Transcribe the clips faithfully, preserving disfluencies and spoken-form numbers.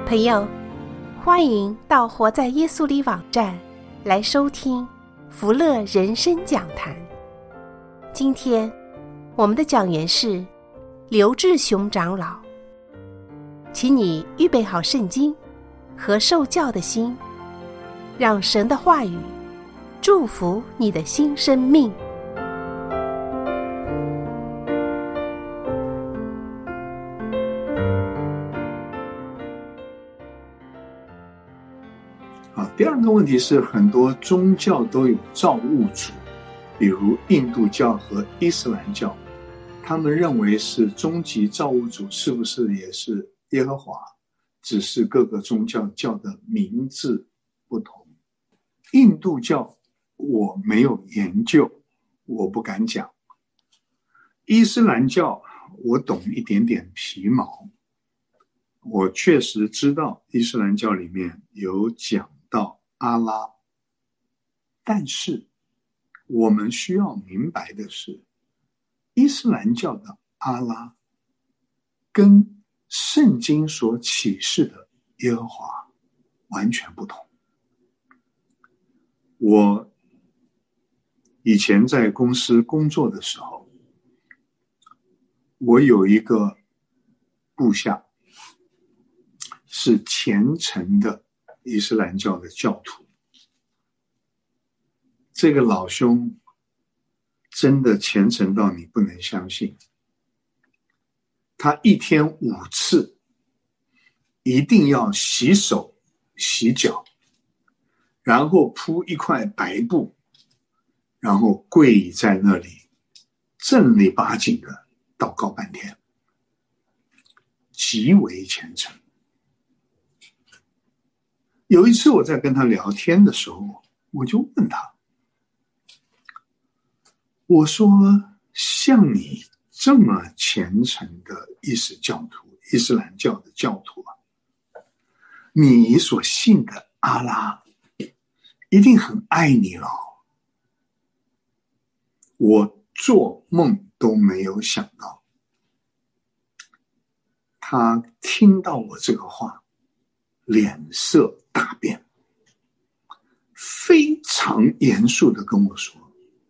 朋友，欢迎到活在耶稣里网站来收听福乐人生讲坛。今天我们的讲员是刘志雄长老，请你预备好圣经和受教的心，让神的话语祝福你的新生命。 第二个问题是，很多宗教都有造物主，比如印度教和伊斯兰教，他们认为是终极造物主，是不是也是耶和华？只是各个宗教叫的名字不同。印度教我没有研究，我不敢讲。伊斯兰教我懂一点点皮毛，我确实知道伊斯兰教里面有讲到阿拉，但是我们需要明白的是，伊斯兰教的阿拉跟圣经所启示的耶和华完全不同。我以前在公司工作的时候，我有一个部下是虔诚的伊斯兰教的教徒，这个老兄真的虔诚到你不能相信。他一天五次一定要洗手洗脚，然后铺一块白布，然后跪在那里正儿八经的祷告半天，极为虔诚。有一次我在跟他聊天的时候，我就问他，我说像你这么虔诚的伊斯教徒，伊斯兰教的教徒啊，你所信的阿拉一定很爱你了。我做梦都没有想到，他听到我这个话脸色大变，非常严肃地跟我说，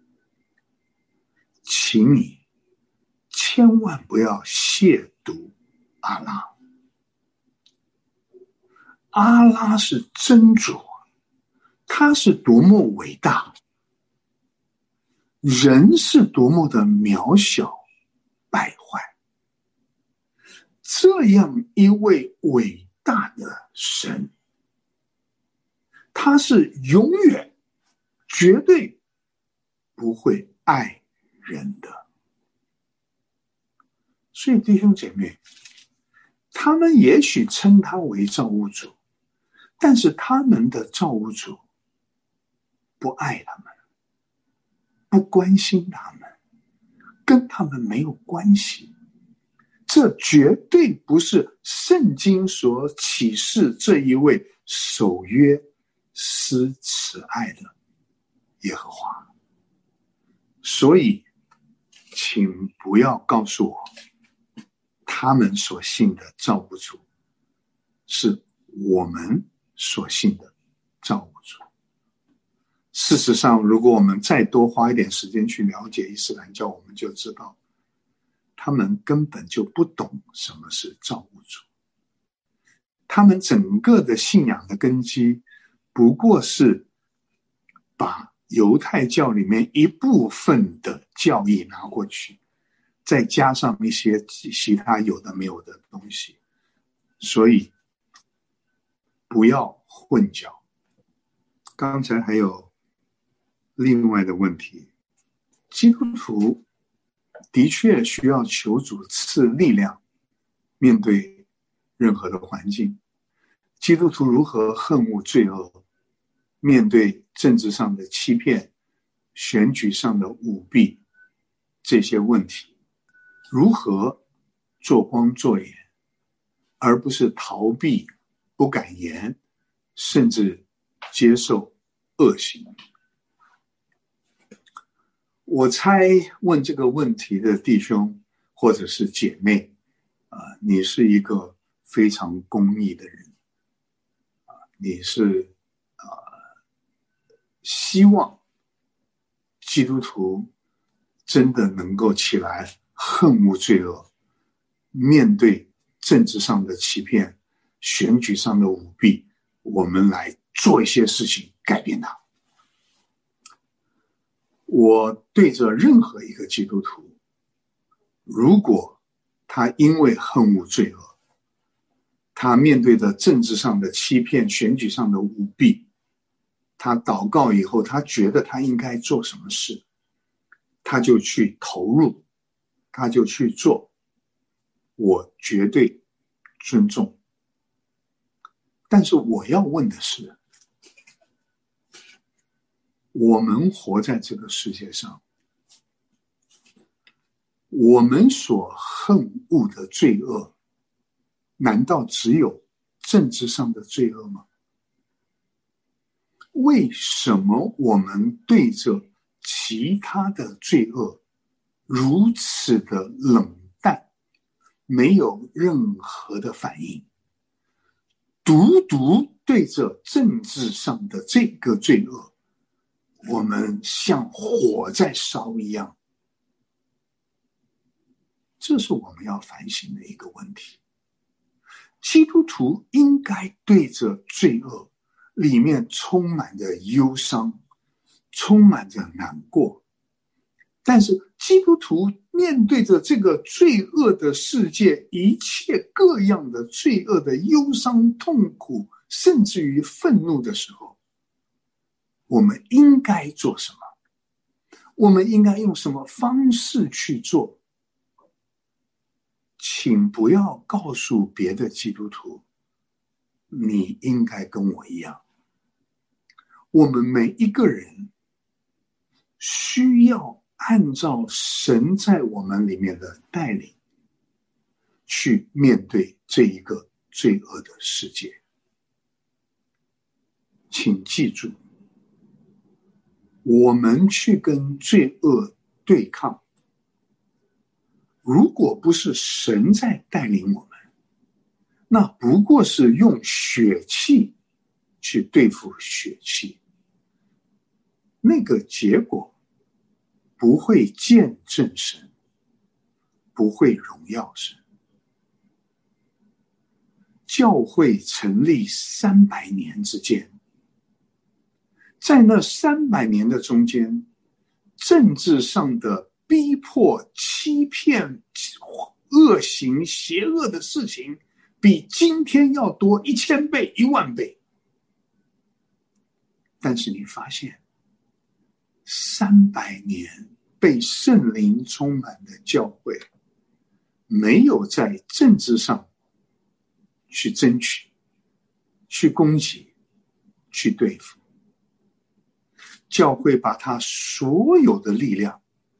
请你千万不要亵渎阿拉。阿拉是真主，他是多么伟大，人是多么的渺小败坏。这样一位伟大的神，他是永远绝对不会爱人的。所以弟兄姐妹，他们也许称他为造物主，但是他们的造物主不爱他们，不关心他们，跟他们没有关系。这绝对不是圣经所启示这一位守约施慈爱的耶和华。所以请不要告诉我他们所信的造物主是我们所信的造物主。事实上，如果我们再多花一点时间去了解伊斯兰教，我们就知道他们根本就不懂什么是造物主。他们整个的信仰的根基不过是把犹太教里面一部分的教义拿过去，再加上一些其他有的没有的东西。所以不要混淆。刚才还有另外的问题，基督徒的确需要求主赐力量面对任何的环境。基督徒如何恨恶罪恶，面对政治上的欺骗，选举上的舞弊，这些问题如何做光做盐，而不是逃避不敢言，甚至接受恶行。我猜问这个问题的弟兄或者是姐妹、呃、你是一个非常公义的人， 你是呃希望基督徒真的能够起来恨恶罪恶，面对政治上的欺骗、选举上的舞弊，我们来做一些事情改变它。我对着任何一个基督徒，如果他因为恨恶罪恶，他面对着政治上的欺骗、选举上的舞弊，他祷告以后，他觉得他应该做什么事，他就去投入，他就去做，我绝对尊重。但是我要问的是，我们活在这个世界上，我们所恨恶的罪恶，难道只有政治上的罪恶吗？为什么我们对着其他的罪恶如此的冷淡，没有任何的反应？独独对着政治上的这个罪恶，我们像火在烧一样。这是我们要反省的一个问题。基督徒应该对着罪恶里面充满着忧伤，充满着难过，但是基督徒面对着这个罪恶的世界，一切各样的罪恶的忧伤、痛苦，甚至于愤怒的时候，我们应该做什么？我们应该用什么方式去做？请不要告诉别的基督徒，你应该跟我一样。我们每一个人需要按照神在我们里面的带领，去面对这一个罪恶的世界。请记住，我们去跟罪恶对抗，如果不是神在带领我们，那不过是用血气去对付血气，那个结果不会见证神，不会荣耀神。教会成立三百年之间，在那三百年的中间，政治上的逼迫、欺骗、恶行、邪恶的事情，比今天要多一千倍、一万倍。但是你发现，三百年被圣灵充满的教会，没有在政治上去争取、去攻击、去对付。教会把他所有的力量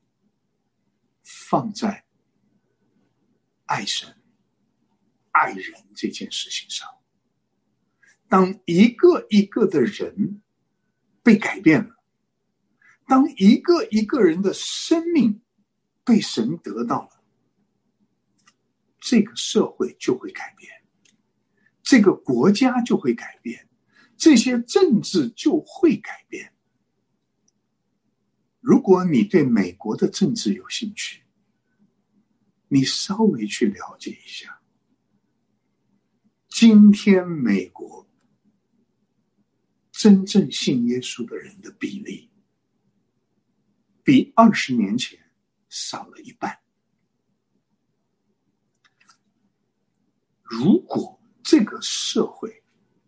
放在爱神、爱人这件事情上。当一个一个的人被改变了，当一个一个人的生命被神得到了，这个社会就会改变，这个国家就会改变，这些政治就会改变。如果你对美国的政治有兴趣，你稍微去了解一下，今天美国真正信耶稣的人的比例，比二十年前少了一半。如果这个社会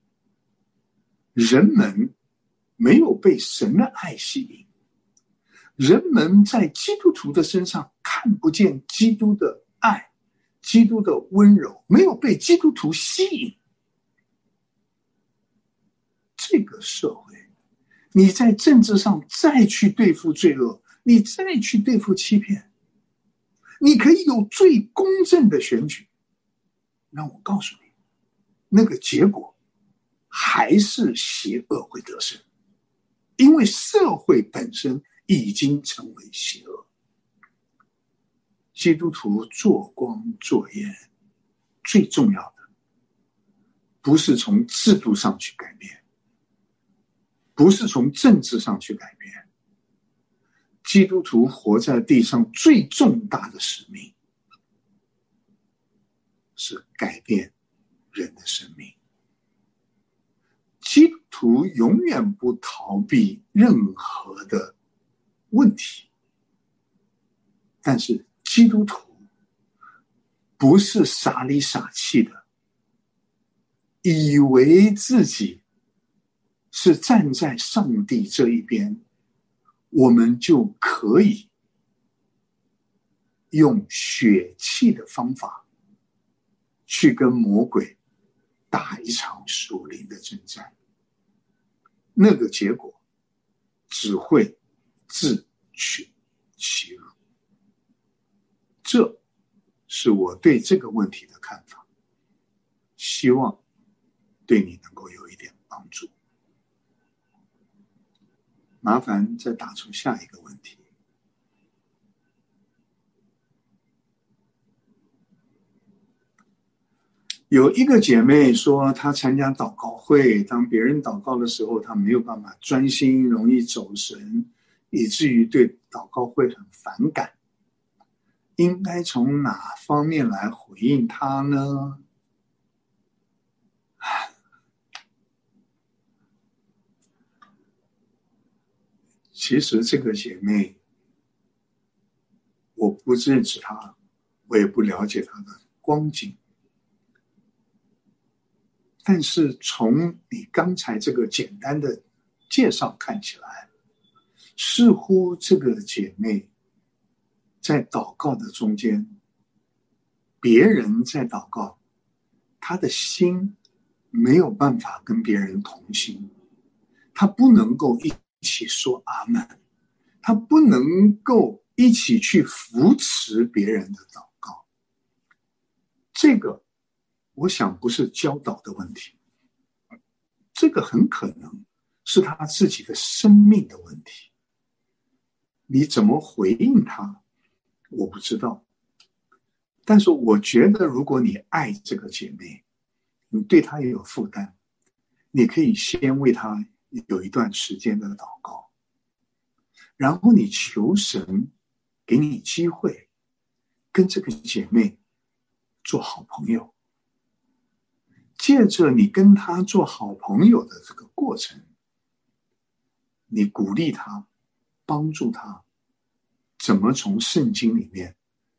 人们没有被神的爱吸引，人们在基督徒的身上看不见基督的爱、基督的温柔，没有被基督徒吸引，这个社会，你在政治上再去对付罪恶，你再去对付欺骗，你可以有最公正的选举，让我告诉你，那个结果还是邪恶会得胜，因为社会本身已经成为邪恶。基督徒做光做盐，最重要的不是从制度上去改变，不是从政治上去改变。基督徒活在地上最重大的使命，是改变人的生命。基督徒永远不逃避任何的问题，但是基督徒不是傻里傻气的，以为自己是站在上帝这一边，我们就可以用血气的方法去跟魔鬼打一场属灵的征战，那个结果只会自取其辱。这是我对这个问题的看法，希望对你能够有一点帮助。麻烦再打出下一个问题。有一个姐妹说，她参加祷告会，当别人祷告的时候，她没有办法专心，容易走神，以至于对祷告会很反感。应该从哪方面来回应她呢？其实这个姐妹，我不认识她，我也不了解她的光景。但是从你刚才这个简单的介绍看起来，似乎这个姐妹在祷告的中间，别人在祷告，她的心没有办法跟别人同心，她不能够一起说阿们，她不能够一起去扶持别人的祷告。这个我想不是教导的问题，这个很可能是他自己的生命的问题。你怎么回应他，我不知道。但是我觉得，如果你爱这个姐妹，你对她也有负担，你可以先为她有一段时间的祷告，然后你求神给你机会跟这个姐妹做好朋友。借着你跟她做好朋友的这个过程，你鼓励她，帮助她怎么从圣经里面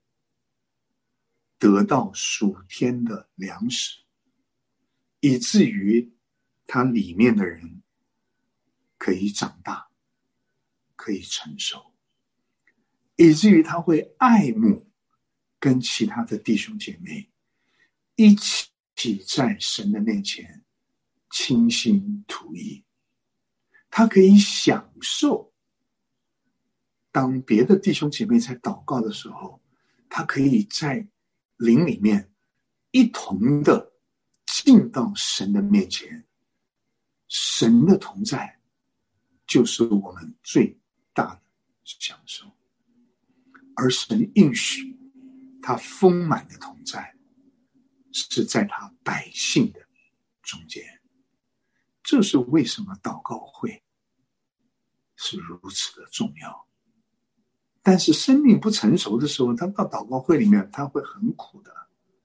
得到属天的粮食，以至于他里面的人可以长大，可以成熟，以至于他会爱慕跟其他的弟兄姐妹一起在神的面前倾心吐意。他可以享受当别的弟兄姐妹在祷告的时候，他可以在灵里面一同的进到神的面前。神的同在就是我们最大的享受，而神应许他丰满的同在是在他百姓的中间。这是为什么祷告会是如此的重要。但是生命不成熟的时候，他到祷告会里面他会很苦的。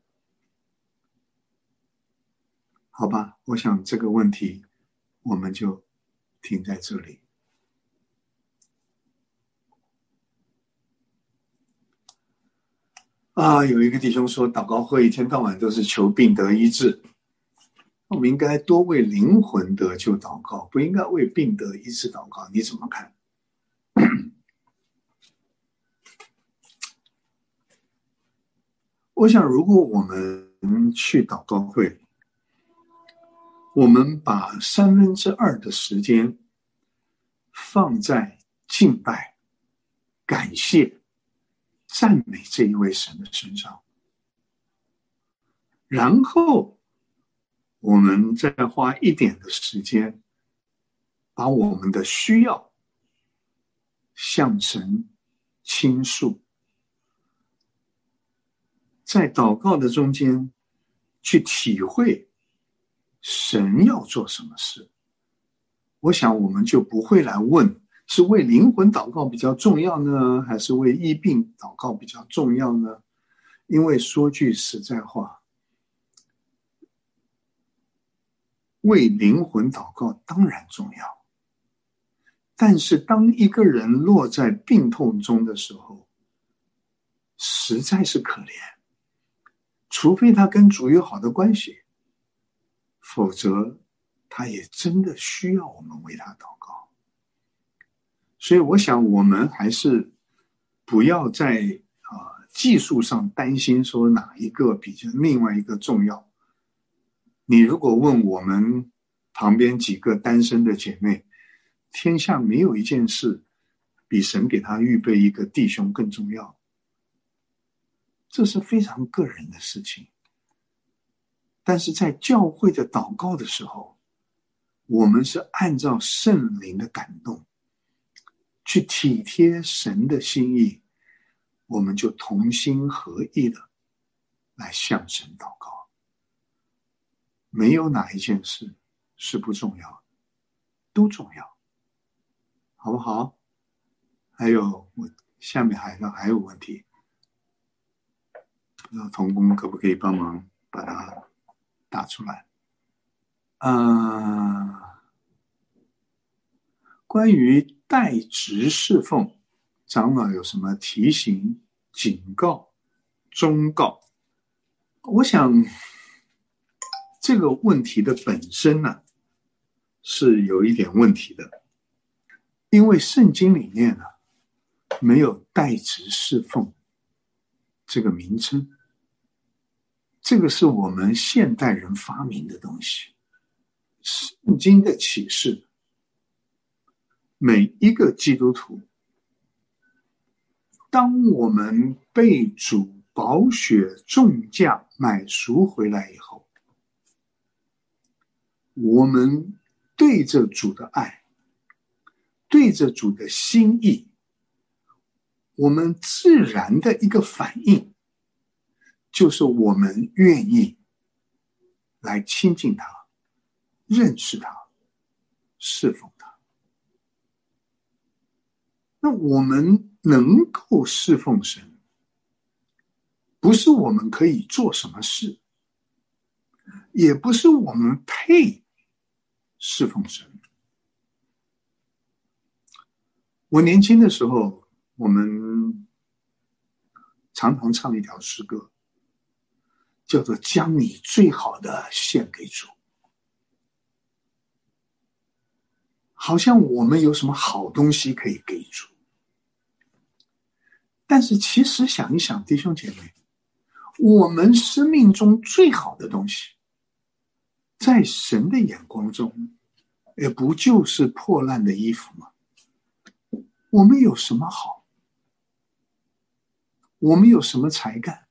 好吧，我想这个问题我们就停在这里。啊，有一个弟兄说，祷告会一天到晚都是求病得医治，我们应该多为灵魂得救祷告，不应该为病得医治祷告，你怎么看？我想如果我们去祷告会，我们把三分之二的时间放在敬拜、感谢、赞美这一位神的身上，然后我们再花一点的时间把我们的需要向神倾诉，在祷告的中间去体会神要做什么事，我想我们就不会来问是为灵魂祷告比较重要呢，还是为医病祷告比较重要呢？因为说句实在话，为灵魂祷告当然重要，但是当一个人落在病痛中的时候，实在是可怜，除非他跟主有好的关系，否则他也真的需要我们为他祷告。所以我想我们还是不要在、呃、技术上担心说哪一个比另外一个重要。你如果问我们旁边几个单身的姐妹，天下没有一件事比神给他预备一个弟兄更重要，这是非常个人的事情。但是在教会的祷告的时候，我们是按照圣灵的感动去体贴神的心意，我们就同心合意的来向神祷告。没有哪一件事是不重要的，都重要，好不好？还有，我下面还有还有问题，不知道同工可不可以帮忙把它打出来？呃，关于代职侍奉，长老有什么提醒、警告、忠告？我想这个问题的本身呢、啊，是有一点问题的，因为圣经里面呢、啊，没有代职侍奉这个名称，这个是我们现代人发明的东西。圣经的启示，每一个基督徒，当我们被主宝血重价买赎回来以后，我们对着主的爱，对着主的心意，我们自然的一个反应就是我们愿意来亲近他，认识他，侍奉他。那我们能够侍奉神，不是我们可以做什么事，也不是我们配侍奉神。我年轻的时候，我们常常唱一条诗歌，叫做将你最好的献给主。好像我们有什么好东西可以给主，但是其实想一想，弟兄姐妹，我们生命中最好的东西，在神的眼光中，也不就是破烂的衣服吗？我们有什么好？我们有什么才干？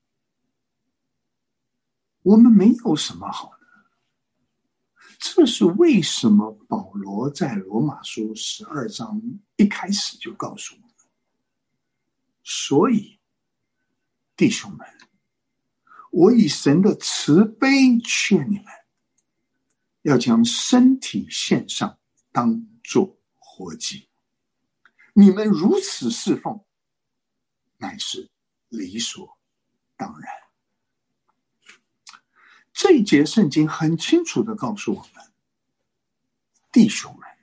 我们没有什么好的。这是为什么保罗在罗马书十二章一开始就告诉我们。所以，弟兄们，我以神的慈悲劝你们，要将身体献上，当作活祭。你们如此侍奉，乃是理所当然。这一节圣经很清楚地告诉我们，弟兄们，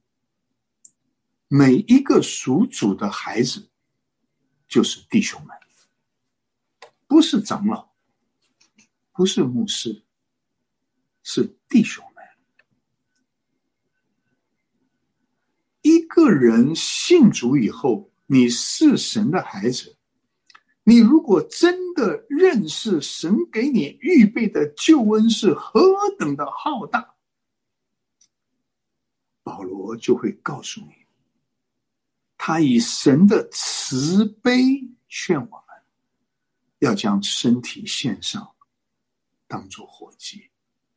每一个属主的孩子就是弟兄们，不是长老，不是牧师，是弟兄们。一个人信主以后，你是神的孩子，你如果真的认识神给你预备的救恩是何等的浩大，保罗就会告诉你，他以神的慈悲劝我们，要将身体献上，当作活祭。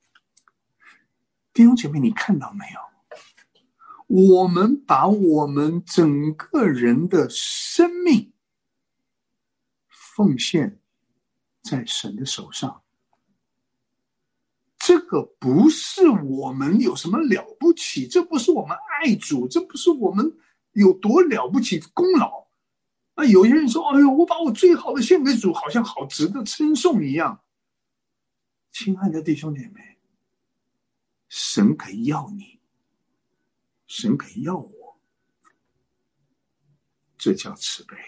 弟兄姐妹，你看到没有？我们把我们整个人的生命奉献在神的手上， 这个不是我们有什么了不起，这不是我们爱主，这不是我们有多了不起功劳。那有些人说，哎呦，我把我最好的献给主，好像好值得称颂一样。亲爱的弟兄姐妹，神可以要你，神可以要我，这叫慈悲。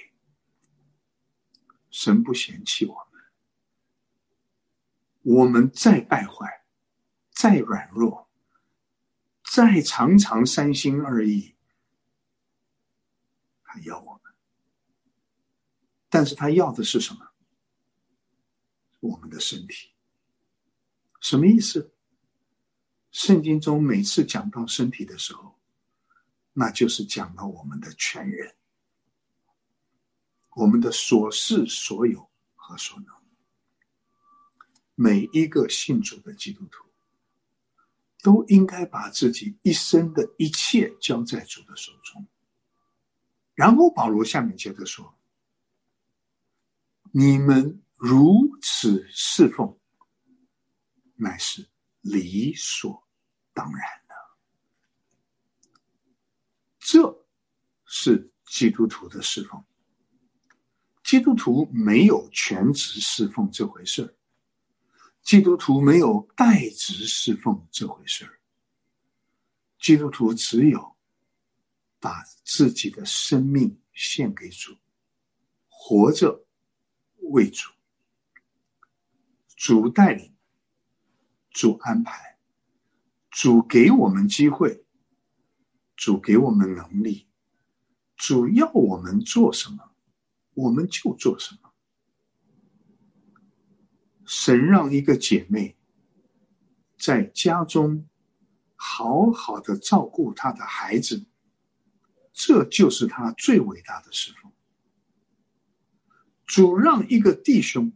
神不嫌弃我们，我们再败坏，再软弱，再常常三心二意，他要我们。但是他要的是什么？我们的身体。什么意思？圣经中每次讲到身体的时候，那就是讲到我们的全人，我们的所事所有和所能。每一个信主的基督徒都应该把自己一生的一切交在主的手中。然后保罗下面接着说，你们如此侍奉，乃是理所当然的。这是基督徒的侍奉。基督徒没有全职侍奉这回事，基督徒没有代职侍奉这回事，基督徒只有把自己的生命献给主，活着为主。主带领，主安排，主给我们机会，主给我们能力，主要我们做什么，我们就做什么。神让一个姐妹在家中好好的照顾她的孩子，这就是她最伟大的侍奉。主让一个弟兄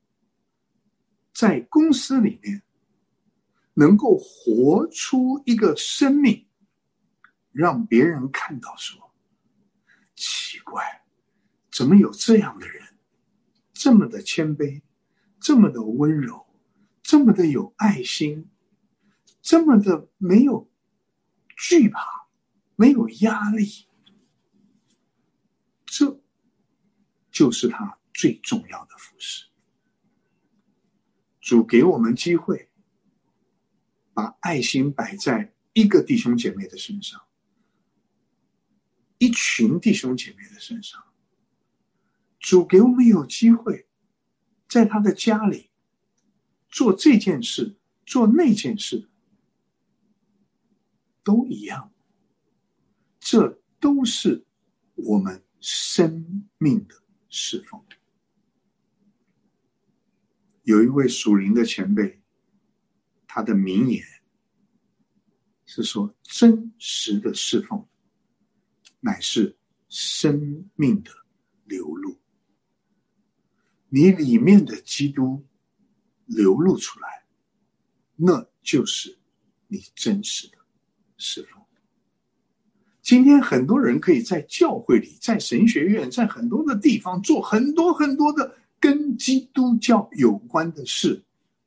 在公司里面能够活出一个生命，让别人看到说，奇怪，怎么有这样的人，这么的谦卑，这么的温柔，这么的有爱心，这么的没有惧怕，没有压力。这就是他最重要的服事。主给我们机会，把爱心摆在一个弟兄姐妹的身上，一群弟兄姐妹的身上。主给我们有机会在他的家里做这件事，做那件事，都一样。这都是我们生命的侍奉。有一位属灵的前辈，他的名言是说，真实的侍奉乃是生命的流露。你里面的基督流露出来，那就是你真实的侍奉。今天很多人可以在教会里，在神学院，在很多的地方做很多很多的跟基督教有关的事，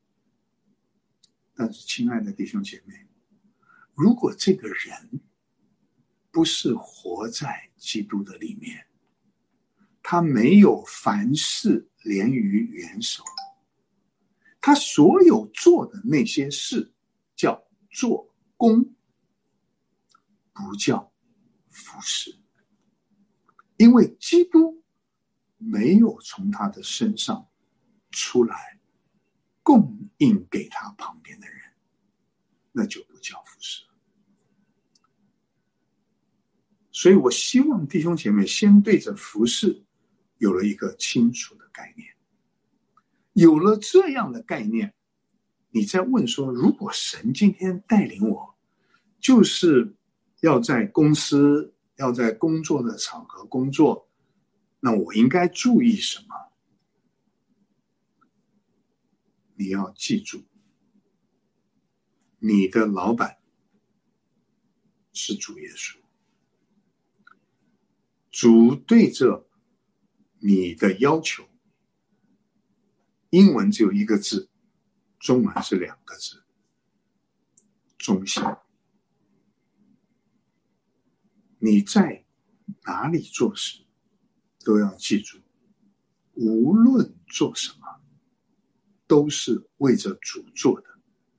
但是亲爱的弟兄姐妹，如果这个人不是活在基督的里面，他没有凡事连于元首，他所有做的那些事叫做工，不叫服事。因为基督没有从他的身上出来供应给他旁边的人，那就不叫服事。所以我希望弟兄姐妹先对着服事有了一个清楚的概念。有了这样的概念，你再问说，如果神今天带领我，就是要在公司，要在工作的场合工作，那我应该注意什么？你要记住，你的老板是主耶稣。主对着你的要求，英文只有一个字，中文是两个字， 忠心。你在哪里做事，都要记住，无论做什么，都是为着主做的。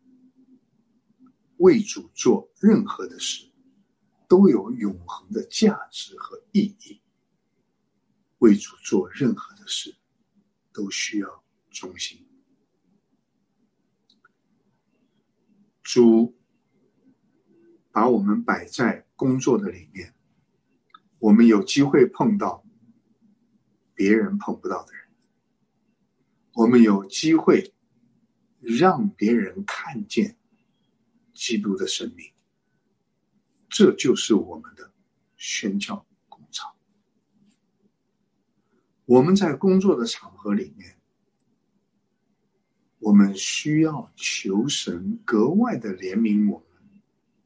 为主做任何的事，都有永恒的价值和意义。为主做任何的事，都需要忠心。主把我们摆在工作的里面，我们有机会碰到别人碰不到的人，我们有机会让别人看见基督的生命，这就是我们的宣教工厂。我们在工作的场合里面，我们需要求神格外的怜悯我们，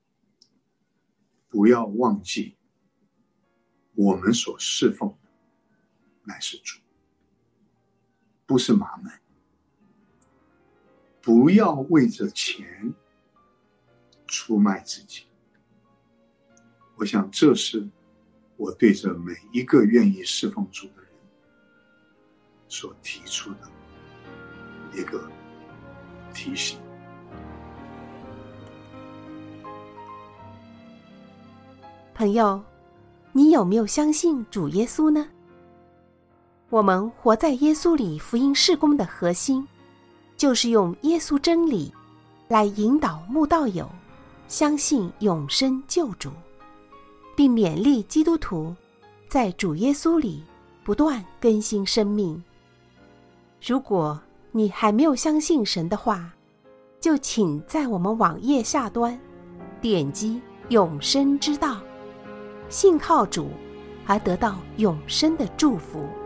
不要忘记我们所侍奉的乃是主，不是马门。不要为着钱出卖自己。我想这是我对着每一个愿意侍奉主的人所提出的一个提醒。 朋友，你有没有相信主耶稣呢？我们活在耶稣里福音事工的核心，就是用耶稣真理来引导慕道友相信永生救主，并勉励基督徒在主耶稣里不断更新生命。如果你还没有相信神的话，就请在我们网页下端点击永生之道，信靠主而得到永生的祝福。